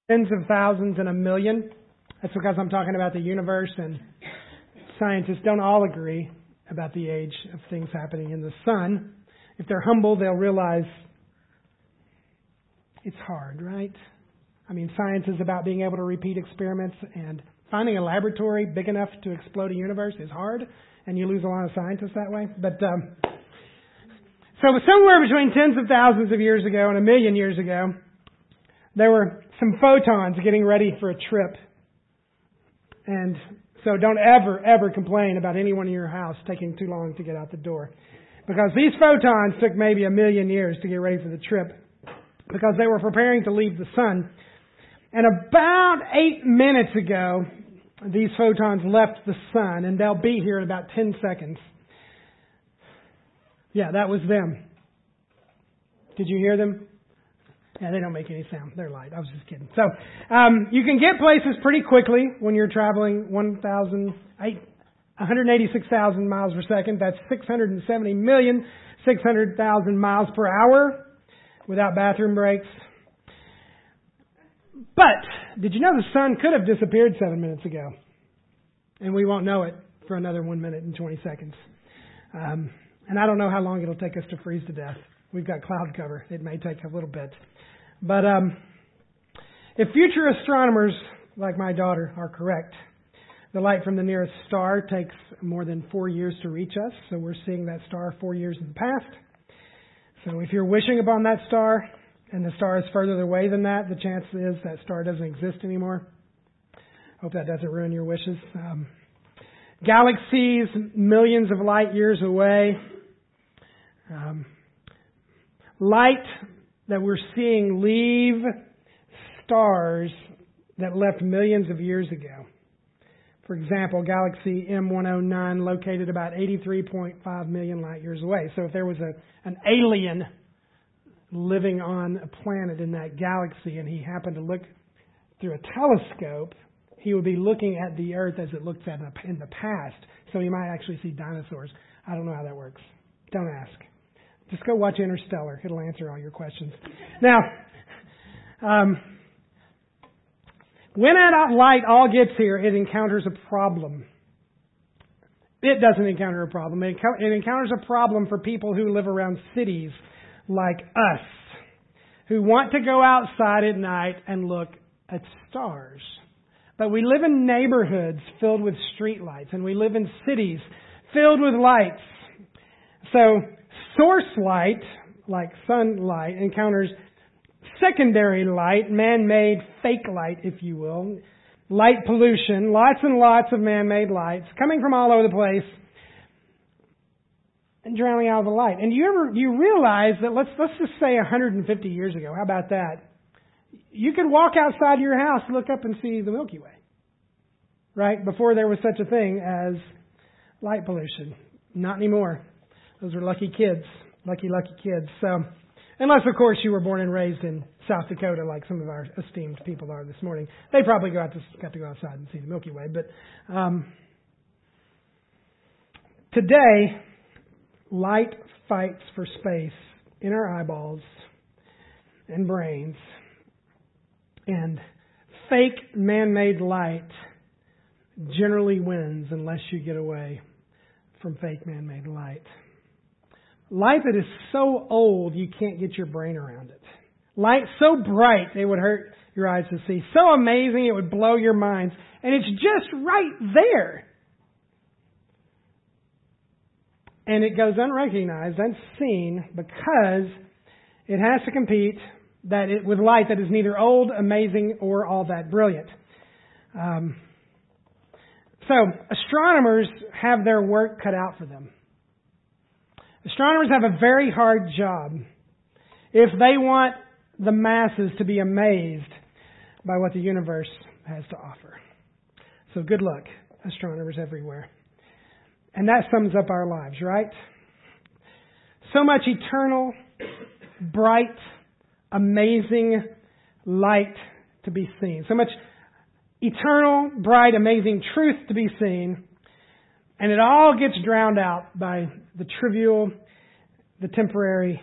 tens of thousands and a million. That's because I'm talking about the universe, and scientists don't all agree about the age of things happening in the sun. If they're humble, they'll realize it's hard, right? I mean, science is about being able to repeat experiments, and finding a laboratory big enough to explode a universe is hard, and you lose a lot of scientists that way. But so somewhere between tens of thousands of years ago and a million years ago, there were some photons getting ready for a trip. And so don't ever complain about anyone in your house taking too long to get out the door. Because these photons took maybe a million years to get ready for the trip. Because they were preparing to leave the sun. And about 8 minutes ago, these photons left the sun, and they'll be here in about 10 seconds. Yeah, that was them. Did you hear them? Yeah, they don't make any sound. They're light. I was just kidding. So, you can get places pretty quickly when you're traveling 186,000 miles per second. That's 670,600,000 miles per hour without bathroom breaks. But, did you know the sun could have disappeared 7 minutes ago? And we won't know it for another 1 minute and 20 seconds. And I don't know how long it'll take us to freeze to death. We've got cloud cover. It may take a little bit. But if future astronomers, like my daughter, are correct, the light from the nearest star takes more than 4 years to reach us. So we're seeing that star 4 years in the past. So if you're wishing upon that star, and the star is further away than that, the chance is that star doesn't exist anymore. Hope that doesn't ruin your wishes. Galaxies millions of light years away. Light that we're seeing leave stars that left millions of years ago. For example, galaxy M109 located about 83.5 million light years away. So if there was an alien living on a planet in that galaxy and he happened to look through a telescope, he would be looking at the Earth as it looked at in the past. So he might actually see dinosaurs. I don't know how that works. Don't ask. Just go watch Interstellar. It'll answer all your questions. Now, when that light all gets here, it encounters a problem. It doesn't encounter a problem. It encounters a problem for people who live around cities like us, who want to go outside at night and look at stars. But we live in neighborhoods filled with street lights, and we live in cities filled with lights. So source light, like sunlight, encounters secondary light, man-made fake light, if you will. Light pollution, lots and lots of man-made lights coming from all over the place and drowning out the light. And you realize that let's just say 150 years ago, how about that? You could walk outside your house, look up and see the Milky Way. Right? Before there was such a thing as light pollution. Not anymore. Those are lucky kids. Lucky kids. So, unless, of course, you were born and raised in South Dakota like some of our esteemed people are this morning. They probably got to go outside and see the Milky Way. But today, light fights for space in our eyeballs and brains. And fake man-made light generally wins unless you get away from fake man-made light. Light that is so old you can't get your brain around it. Light so bright it would hurt your eyes to see. So amazing it would blow your minds. And it's just right there. And it goes unrecognized, unseen, because it has to compete with light that is neither old, amazing, or all that brilliant. So astronomers have their work cut out for them. Astronomers have a very hard job if they want the masses to be amazed by what the universe has to offer. So good luck, astronomers everywhere. And that sums up our lives, right? So much eternal, bright, amazing light to be seen. So much eternal, bright, amazing truth to be seen. And it all gets drowned out by the trivial, the temporary,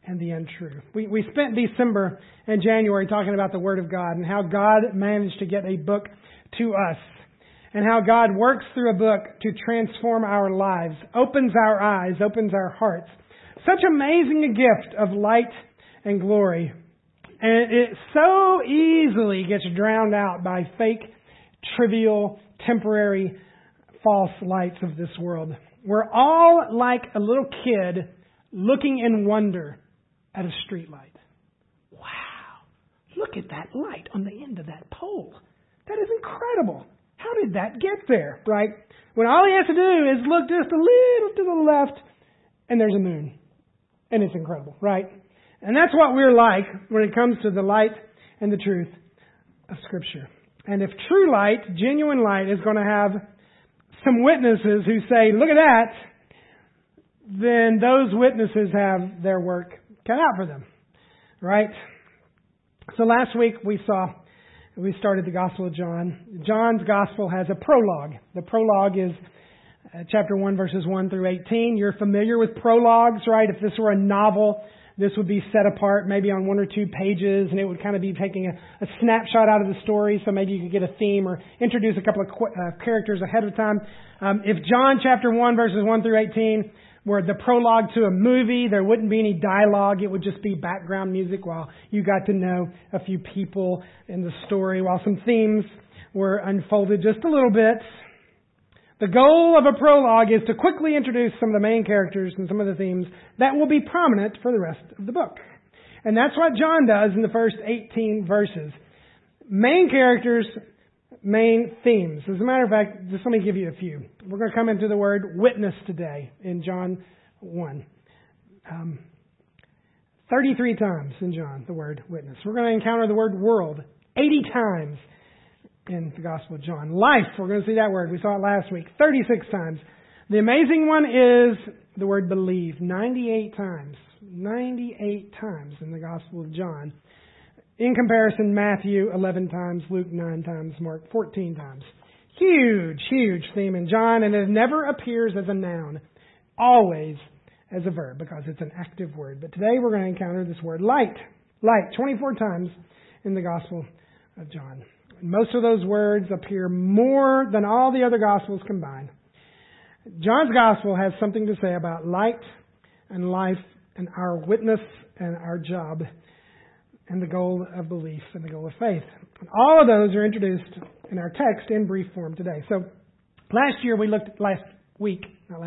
and the untrue. We spent December and January talking about the Word of God and how God managed to get a book to us and how God works through a book to transform our lives, opens our eyes, opens our hearts. Such amazing a gift of light and glory. And it so easily gets drowned out by fake, trivial, temporary, false lights of this world. We're all like a little kid looking in wonder at a street light. Wow, look at that light on the end of that pole. That is incredible. How did that get there, right? When all he has to do is look just a little to the left and there's a moon. And it's incredible, right? And that's what we're like when it comes to the light and the truth of Scripture. And if true light, genuine light, is going to have some witnesses who say, look at that, then those witnesses have their work cut out for them, right? So last week we started the Gospel of John. John's Gospel has a prologue. The prologue is chapter 1, verses 1 through 18. You're familiar with prologues, right? If this were a novel, this would be set apart maybe on 1 or 2 pages, and it would kind of be taking a snapshot out of the story, so maybe you could get a theme or introduce a couple of characters ahead of time. If John chapter 1, verses 1 through 18 were the prologue to a movie, there wouldn't be any dialogue. It would just be background music while you got to know a few people in the story, while some themes were unfolded just a little bit. The goal of a prologue is to quickly introduce some of the main characters and some of the themes that will be prominent for the rest of the book. And that's what John does in the first 18 verses. Main characters, main themes. As a matter of fact, just let me give you a few. We're going to come into the word witness today in John 1. 33 times in John, the word witness. We're going to encounter the word world 80 times in the Gospel of John. Life, we're going to see that word. We saw it last week, 36 times. The amazing one is the word believe, 98 times. 98 times in the Gospel of John. In comparison, Matthew 11 times, Luke 9 times, Mark 14 times. Huge, huge theme in John, and it never appears as a noun, always as a verb, because it's an active word. But today we're going to encounter this word light. Light, 24 times in the Gospel of John. Most of those words appear more than all the other Gospels combined. John's Gospel has something to say about light and life and our witness and our job and the goal of belief and the goal of faith. All of those are introduced in our text in brief form today. So last week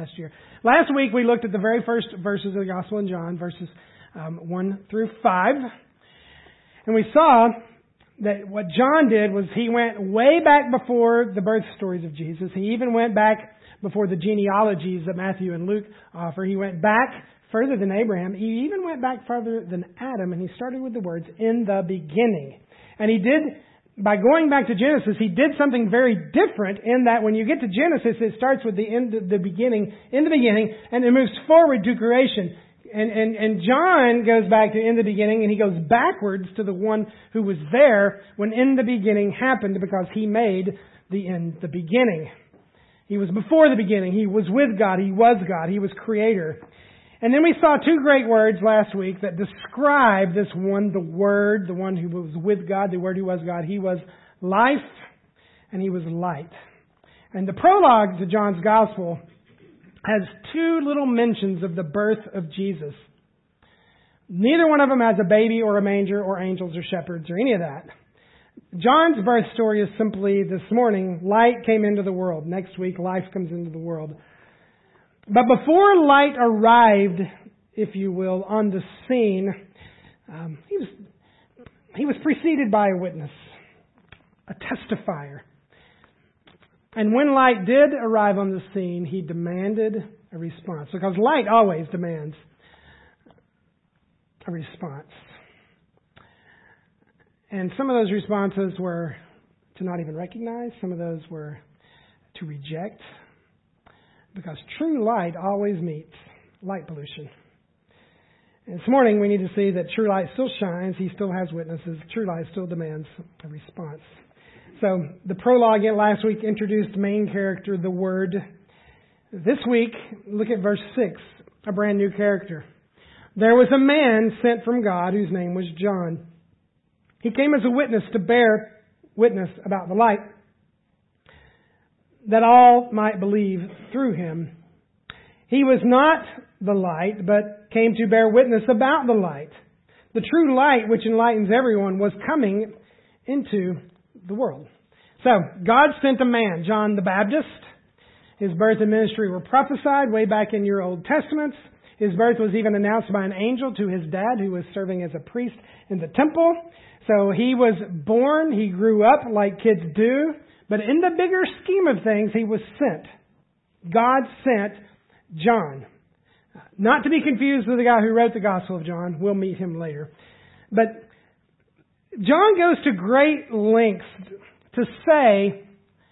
we looked at the very first verses of the Gospel in John, verses 1 through 5. And we saw that what John did was he went way back before the birth stories of Jesus. He even went back before the genealogies that Matthew and Luke offer. He went back further than Abraham. He even went back further than Adam, and he started with the words, in the beginning. And he did, by going back to Genesis, he did something very different in that when you get to Genesis, it starts with in the beginning, and it moves forward to creation. And John goes back to in the beginning, and he goes backwards to the one who was there when in the beginning happened, because he made the in the beginning. He was before the beginning. He was with God. He was creator. And then we saw 2 great words last week that describe this one, the Word, the one who was with God, the Word who was God. He was life, and he was light. And the prologue to John's Gospel has 2 little mentions of the birth of Jesus. Neither one of them has a baby or a manger or angels or shepherds or any of that. John's birth story is simply this morning, light came into the world. Next week, life comes into the world. But before light arrived, if you will, on the scene, he was preceded by a witness, a testifier. And when light did arrive on the scene, he demanded a response. Because light always demands a response. And some of those responses were to not even recognize. Some of those were to reject. Because true light always meets light pollution. And this morning we need to see that true light still shines. He still has witnesses. True light still demands a response. So the prologue last week introduced main character, the Word. This week, look at verse 6, a brand new character. there was a man sent from God whose name was John. He came as a witness to bear witness about the light, that all might believe through him. He was not the light, but came to bear witness about the light. The true light, which enlightens everyone, was coming into the world. So, God sent a man, John the Baptist. His birth and ministry were prophesied way back in your Old Testaments. His birth was even announced by an angel to his dad, who was serving as a priest in the temple. So he was born, he grew up like kids do, but in the bigger scheme of things, he was sent. God sent John. Not to be confused with the guy who wrote the Gospel of John. We'll meet him later. But John goes to great lengths to say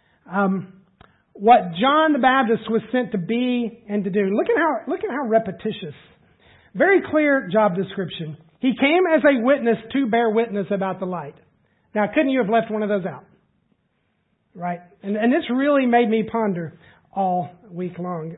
what John the Baptist was sent to be and to do. Look at how repetitious. Very clear job description. He came as a witness to bear witness about the light. Now, couldn't you have left one of those out? Right? And this really made me ponder all week long.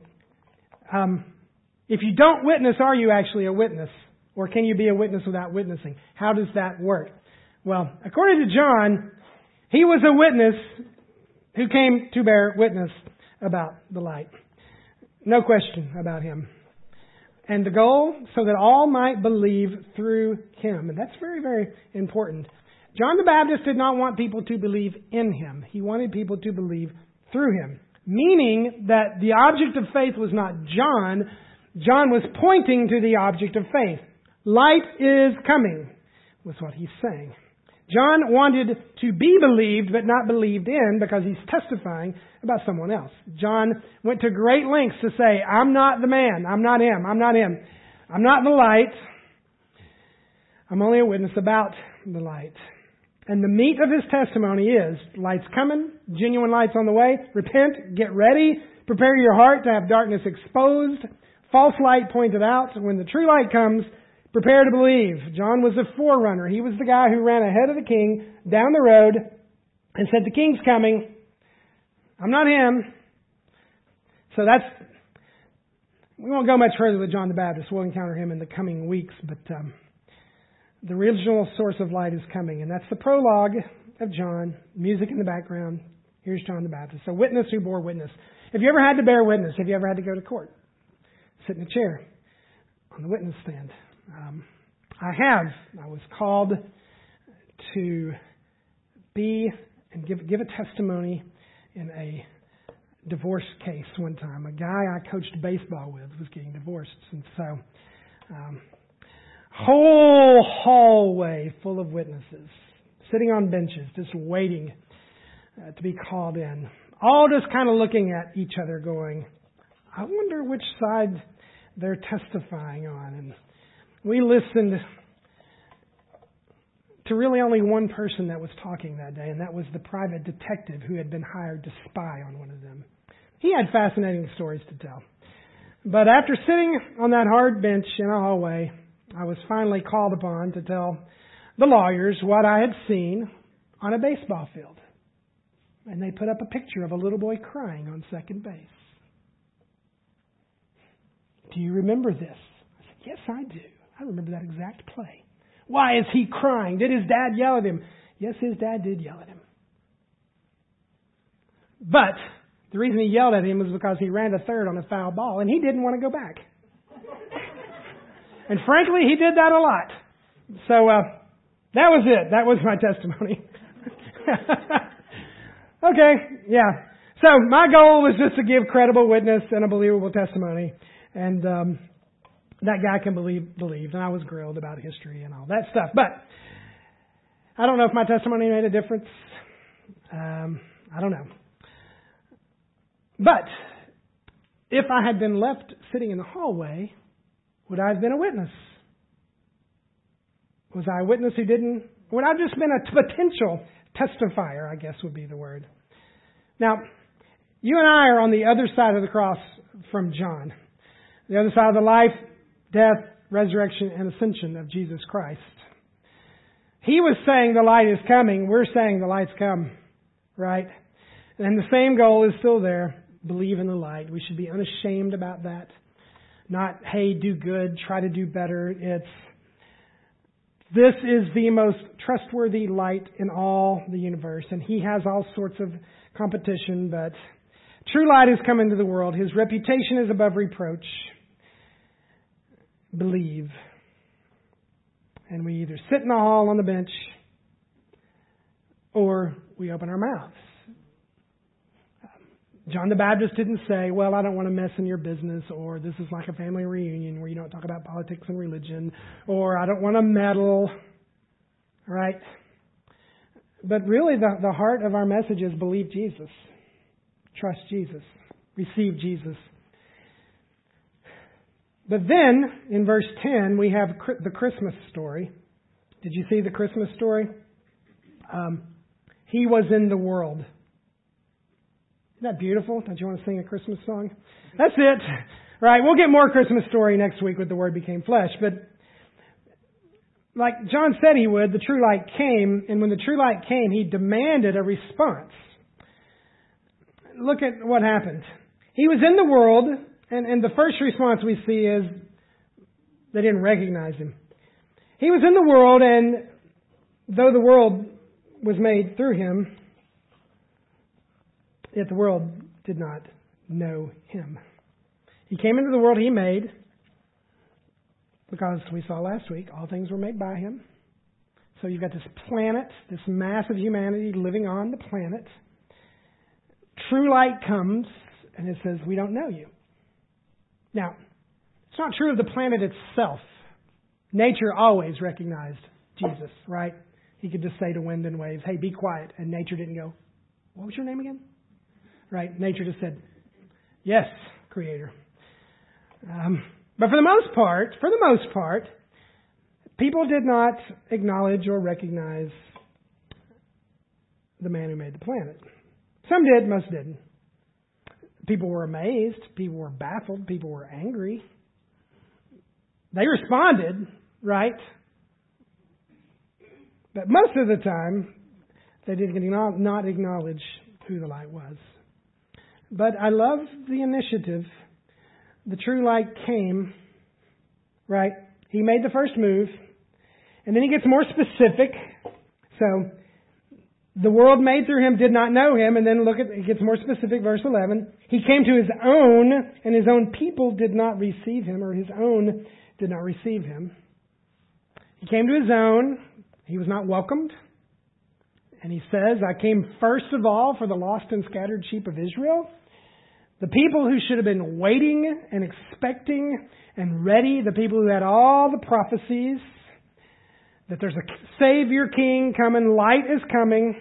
If you don't witness, are you actually a witness? Or can you be a witness without witnessing? How does that work? Well, according to John, he was a witness who came to bear witness about the light. No question about him. And the goal, so that all might believe through him. And that's very, very important. John the Baptist did not want people to believe in him. He wanted people to believe through him. Meaning that the object of faith was not John. John was pointing to the object of faith. Light is coming, was what he's saying. John wanted to be believed, but not believed in, because he's testifying about someone else. John went to great lengths to say, I'm not the man. I'm not him. I'm not him. I'm not the light. I'm only a witness about the light. And the meat of his testimony is, light's coming, genuine light's on the way, repent, get ready, prepare your heart to have darkness exposed, false light pointed out. When the true light comes, prepare to believe. John was a forerunner. He was the guy who ran ahead of the king down the road and said, the king's coming. I'm not him. So we won't go much further with John the Baptist. We'll encounter him in the coming weeks. But the original source of light is coming. And that's the prologue of John. Music in the background. Here's John the Baptist. A witness who bore witness. Have you ever had to bear witness? Have you ever had to go to court? Sit in a chair on the witness stand. I have. I was called to be and give a testimony in a divorce case one time. A guy I coached baseball with was getting divorced. And so, whole hallway full of witnesses, sitting on benches, just waiting to be called in. All just kind of looking at each other going, I wonder which side they're testifying on. And we listened to really only one person that was talking that day, and that was the private detective who had been hired to spy on one of them. He had fascinating stories to tell. But after sitting on that hard bench in a hallway, I was finally called upon to tell the lawyers what I had seen on a baseball field. And they put up a picture of a little boy crying on second base. Do you remember this? I said, yes, I do. I remember that exact play. Why is he crying? Did his dad yell at him? Yes, his dad did yell at him. But the reason he yelled at him was because he ran to third on a foul ball, and he didn't want to go back. And frankly, he did that a lot. So that was it. That was my testimony. Okay, yeah. So my goal was just to give credible witness and a believable testimony. And that guy can believed. And I was grilled about history and all that stuff. But I don't know if my testimony made a difference. I don't know. But if I had been left sitting in the hallway, would I have been a witness? Was I a witness who didn't? Would I have just been a potential testifier, I guess would be the word. Now, you and I are on the other side of the cross from John. The other side of the life, death, resurrection, and ascension of Jesus Christ. He was saying the light is coming. We're saying the light's come. Right? And the same goal is still there. Believe in the light. We should be unashamed about that. not, hey, do good, try to do better. It's, this is the most trustworthy light in all the universe, and he has all sorts of competition, but true light has come into the world. His reputation is above reproach. Believe. And we either sit in the hall on the bench or we open our mouths. John the Baptist didn't say, well, I don't want to mess in your business, or this is like a family reunion where you don't talk about politics and religion, or I don't want to meddle, right? But really the heart of our message is believe Jesus. Trust Jesus. Receive Jesus. But then, in verse 10, we have the Christmas story. Did you see the Christmas story? He was in the world. Isn't that beautiful? Don't you want to sing a Christmas song? That's it. Right, we'll get more Christmas story next week with the Word became flesh. But like John said he would, the true light came, and when the true light came, he demanded a response. Look at what happened. He was in the world, and the first response we see is they didn't recognize him. He was in the world, and though the world was made through him, yet the world did not know him. He came into the world he made, because we saw last week, all things were made by him. So you've got this planet, this mass of humanity living on the planet. True light comes, and it says, we don't know you. Now, it's not true of the planet itself. Nature always recognized Jesus, right? He could just say to wind and waves, hey, be quiet. And nature didn't go, what was your name again? Right? Nature just said, yes, Creator. But for the most part, people did not acknowledge or recognize the man who made the planet. Some did, most didn't. People were amazed. People were baffled. People were angry. They responded, right? But most of the time, they did not acknowledge who the light was. But I love the initiative. The true light came, right? He made the first move, and then he gets more specific. So, the world made through him did not know him, and then it gets more specific, verse 11. He came to his own, and his own people did not receive him, or his own did not receive him. He came to his own. He was not welcomed. And he says, I came first of all for the lost and scattered sheep of Israel. The people who should have been waiting and expecting and ready. The people who had all the prophecies that there's a Savior King coming. Light is coming.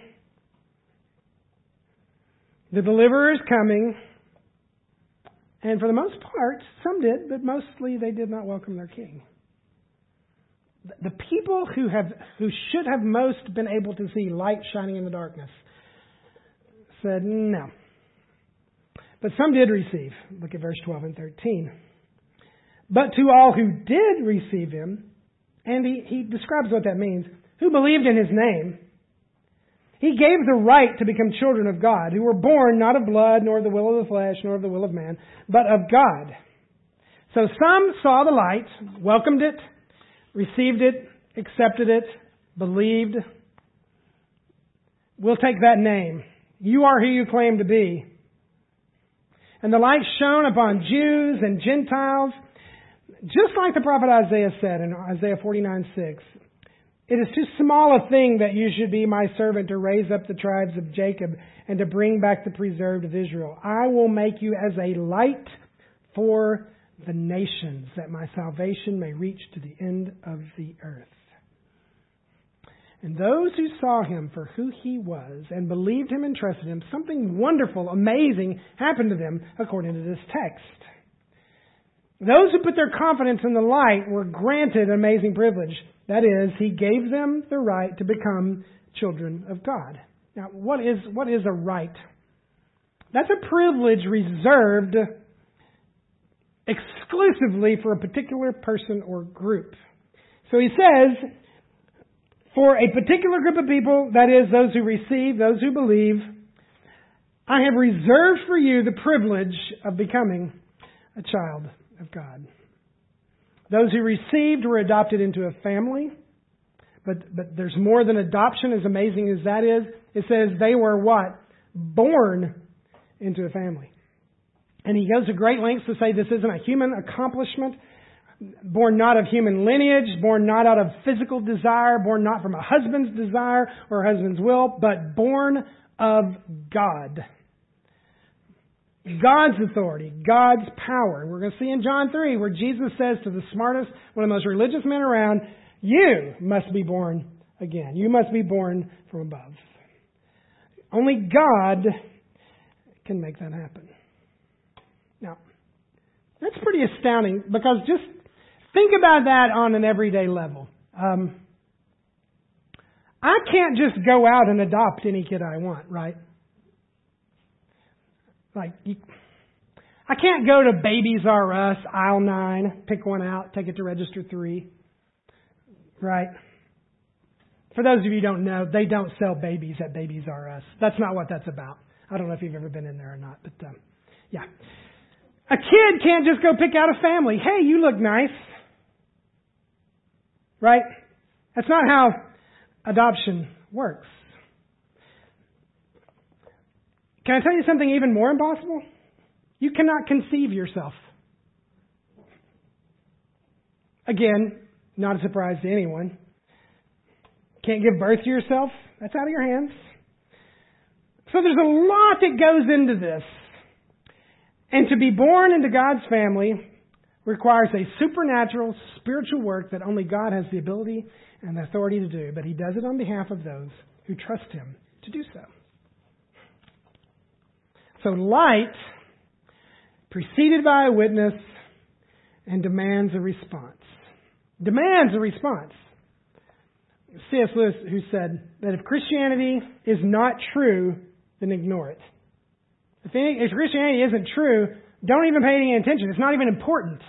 The deliverer is coming. And for the most part, some did, but mostly they did not welcome their King. The people who should have most been able to see light shining in the darkness said no. But some did receive. Look at verse 12 and 13. But to all who did receive him, and he describes what that means, who believed in his name, he gave the right to become children of God, who were born not of blood, nor of the will of the flesh, nor of the will of man, but of God. So some saw the light, welcomed it, received it, accepted it, believed. We'll take that name. You are who you claim to be. And the light shone upon Jews and Gentiles, just like the prophet Isaiah said in Isaiah 49:6. It is too small a thing that you should be my servant to raise up the tribes of Jacob and to bring back the preserved of Israel. I will make you as a light for the nations, that my salvation may reach to the end of the earth. And those who saw him for who he was and believed him and trusted him, something wonderful, amazing happened to them according to this text. Those who put their confidence in the light were granted an amazing privilege. That is, he gave them the right to become children of God. Now, what is a right? That's a privilege reserved exclusively for a particular person or group. So he says, for a particular group of people, that is, those who receive, those who believe, I have reserved for you the privilege of becoming a child of God. Those who received were adopted into a family. But there's more than adoption, as amazing as that is. It says they were what? Born into a family. And he goes to great lengths to say this isn't a human accomplishment, born not of human lineage, born not out of physical desire, born not from a husband's desire or a husband's will, but born of God. God's authority, God's power. We're going to see in John 3 where Jesus says to the smartest, one of the most religious men around, you must be born again. You must be born from above. Only God can make that happen. Now, that's pretty astounding because just think about that on an everyday level. I can't just go out and adopt any kid I want, right? I can't go to Babies R Us, aisle 9, pick one out, take it to register 3. Right? For those of you who don't know, they don't sell babies at Babies R Us. That's not what that's about. I don't know if you've ever been in there or not, but yeah. A kid can't just go pick out a family. Hey, you look nice. Right? That's not how adoption works. Can I tell you something even more impossible? You cannot conceive yourself. Again, not a surprise to anyone. Can't give birth to yourself. That's out of your hands. So there's a lot that goes into this. And to be born into God's family requires a supernatural, spiritual work that only God has the ability and the authority to do. But He does it on behalf of those who trust Him to do so. So light, preceded by a witness, and demands a response. Demands a response. C.S. Lewis, who said that if Christianity is not true, then ignore it. If Christianity isn't true, don't even pay any attention. It's not even important.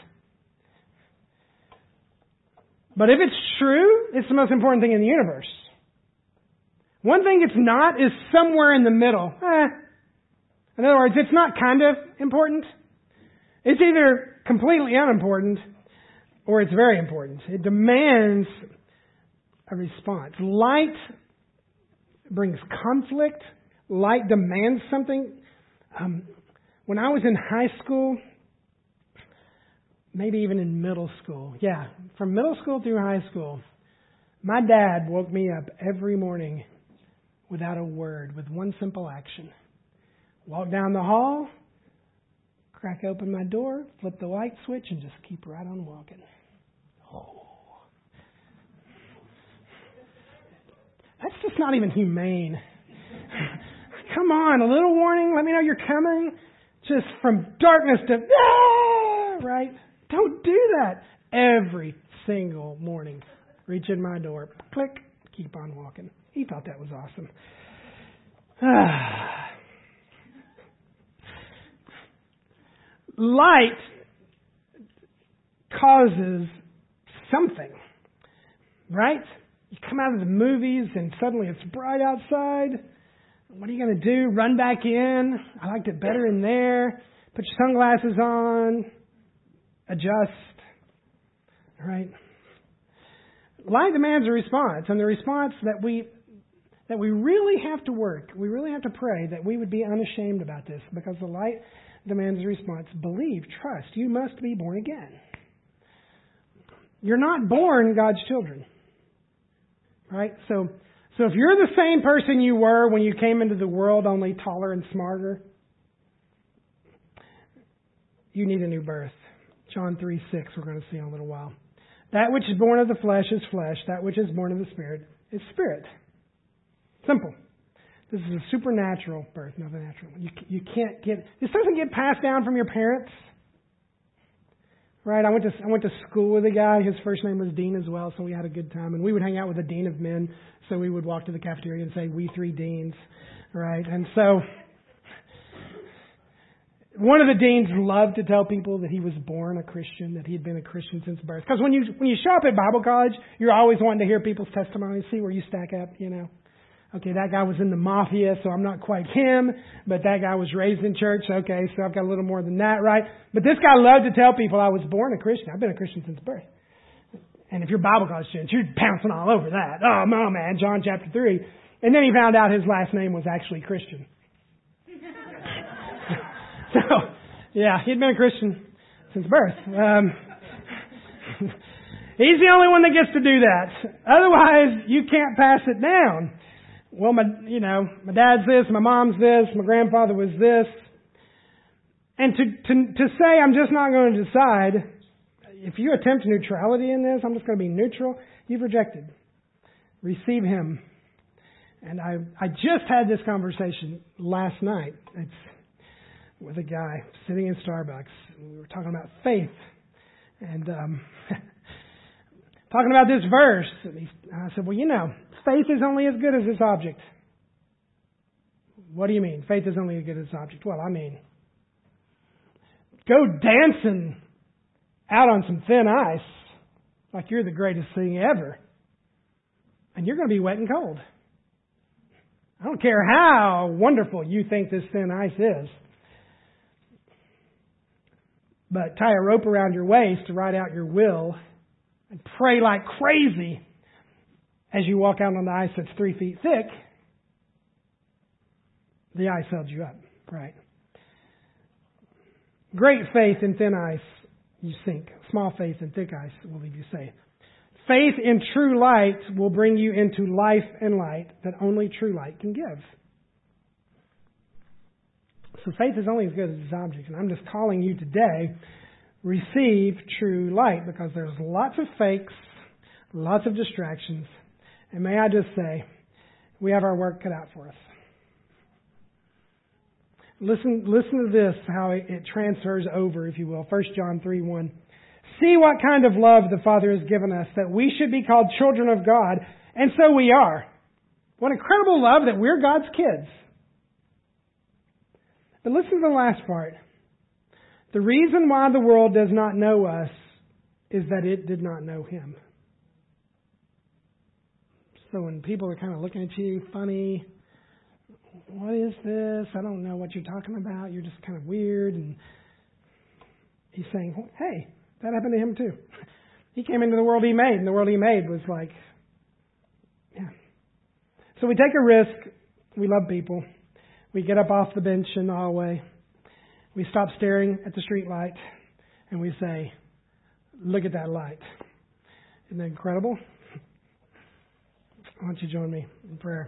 But if it's true, it's the most important thing in the universe. One thing it's not is somewhere in the middle. In other words, it's not kind of important. It's either completely unimportant or it's very important. It demands a response. Light brings conflict. Light demands something. When I was in high school, maybe even in middle school, from middle school through high school, my dad woke me up every morning without a word, with one simple action. Walk down the hall, crack open my door, flip the light switch, and just keep right on walking. That's just not even humane. Come on, a little warning, let me know you're coming. Just from darkness to, right? Don't do that. Every single morning, reach in my door, click, keep on walking. He thought that was awesome. Light causes something, right? You come out of the movies and suddenly it's bright outside. What are you going to do? Run back in? I liked it better in there. Put your sunglasses on. Adjust. All right? Light demands a response, and the response that we really have to work, we really have to pray that we would be unashamed about this, because the light demands a response. Believe, trust. You must be born again. You're not born God's children. Right? So if you're the same person you were when you came into the world, only taller and smarter, you need a new birth. John 3:6, we're going to see in a little while. That which is born of the flesh is flesh. That which is born of the Spirit is spirit. Simple. This is a supernatural birth, not a natural one. You can't get... This doesn't get passed down from your parents. Right? I went to school with a guy. His first name was Dean as well, so we had a good time. And we would hang out with the dean of men, so we would walk to the cafeteria and say, "We three deans." Right? And so one of the deans loved to tell people that he was born a Christian, that he had been a Christian since birth. Because when you show up at Bible college, you're always wanting to hear people's testimonies, see where you stack up, you know. Okay, that guy was in the mafia, so I'm not quite him, but that guy was raised in church. Okay, so I've got a little more than that, right? But this guy loved to tell people I was born a Christian. I've been a Christian since birth. And if you're Bible college students, you're pouncing all over that. Oh, no, man, John chapter 3. And then he found out his last name was actually Christian. So, yeah, he'd been a Christian since birth. He's the only one that gets to do that. Otherwise, you can't pass it down. Well, my dad's this, my mom's this, my grandfather was this. And to say I'm just not going to decide, if you attempt neutrality in this, I'm just going to be neutral, you've rejected. Receive Him. And I just had this conversation last night. It's with a guy sitting in Starbucks. We were talking about faith. And talking about this verse. And I said, well, faith is only as good as its object. What do you mean? Faith is only as good as its object. Well, I mean, go dancing out on some thin ice like you're the greatest thing ever. And you're going to be wet and cold. I don't care how wonderful you think this thin ice is. But tie a rope around your waist to ride out your will and pray like crazy as you walk out on the ice that's 3 feet thick. The ice held you up, right? Great faith in thin ice, you sink. Small faith in thick ice will leave you safe. Faith in true light will bring you into life and light that only true light can give. So faith is only as good as its object. And I'm just calling you today, receive true light, because there's lots of fakes, lots of distractions. And may I just say, we have our work cut out for us. Listen to this, how it transfers over, if you will. 1 John 3:1. See what kind of love the Father has given us, that we should be called children of God, and so we are. What incredible love that we're God's kids. But listen to the last part. The reason why the world does not know us is that it did not know Him. So when people are kind of looking at you funny, what is this? I don't know what you're talking about. You're just kind of weird. And He's saying, hey, that happened to Him too. He came into the world He made, and the world He made was like, yeah. So we take a risk. We love people. We get up off the bench in the hallway. We stop staring at the street light, and we say, look at that light. Isn't that incredible? Why don't you join me in prayer?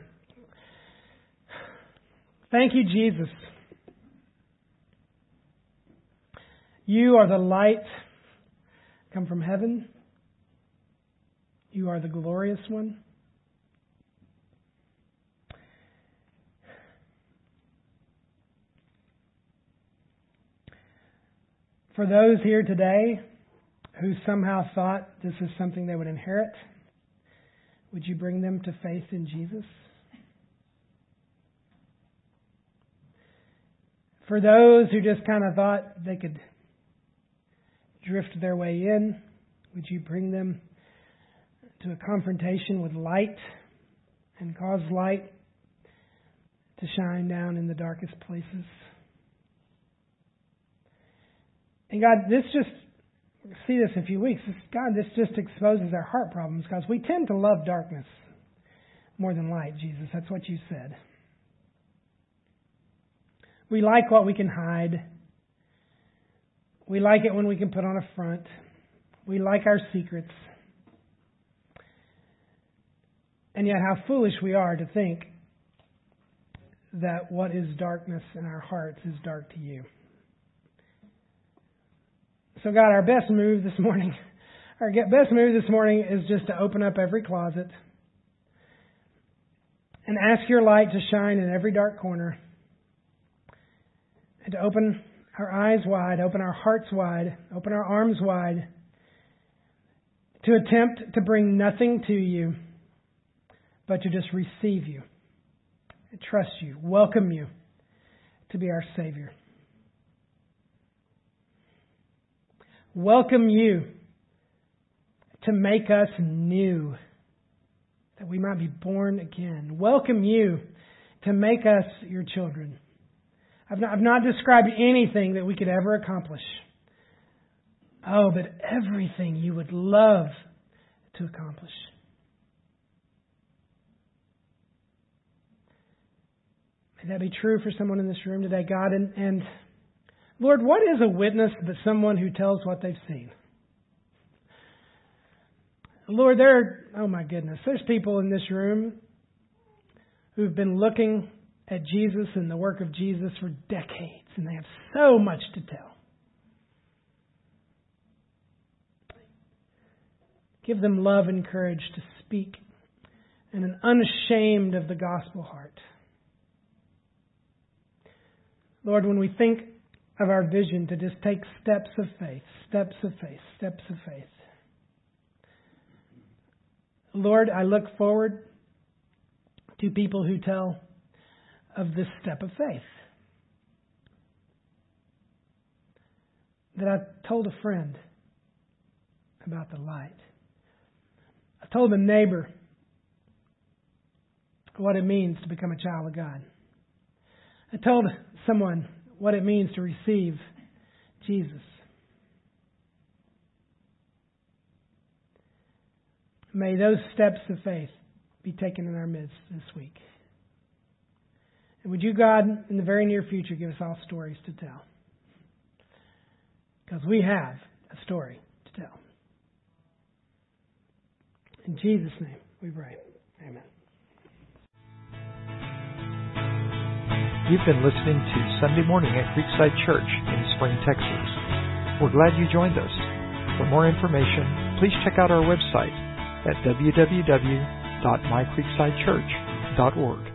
Thank you, Jesus. You are the light come from heaven. You are the glorious one. For those here today who somehow thought this is something they would inherit, would you bring them to faith in Jesus? For those who just kind of thought they could drift their way in, would you bring them to a confrontation with light and cause light to shine down in the darkest places? And God, see this in a few weeks. This just exposes our heart problems, because we tend to love darkness more than light, Jesus. That's what you said. We like what we can hide. We like it when we can put on a front. We like our secrets. And yet how foolish we are to think that what is darkness in our hearts is dark to you. So God, our best move this morning is just to open up every closet and ask your light to shine in every dark corner, and to open our eyes wide, open our hearts wide, open our arms wide, to attempt to bring nothing to you, but to just receive you, trust you, welcome you to be our Savior. Welcome you to make us new, that we might be born again. Welcome you to make us your children. I've not described anything that we could ever accomplish. Oh, but everything you would love to accomplish. May that be true for someone in this room today, God. And Lord, what is a witness but someone who tells what they've seen? Lord, oh my goodness, there's people in this room who've been looking at Jesus and the work of Jesus for decades, and they have so much to tell. Give them love and courage to speak in an unashamed of the gospel heart. Lord, when we think of our vision to just take steps of faith, steps of faith, steps of faith. Lord, I look forward to people who tell of this step of faith. That I told a friend about the light. I told a neighbor what it means to become a child of God. I told someone what it means to receive Jesus. May those steps of faith be taken in our midst this week. And would you, God, in the very near future, give us all stories to tell? Because we have a story to tell. In Jesus' name we pray. Amen. You've been listening to Sunday Morning at Creekside Church in Spring, Texas. We're glad you joined us. For more information, please check out our website at www.mycreeksidechurch.org.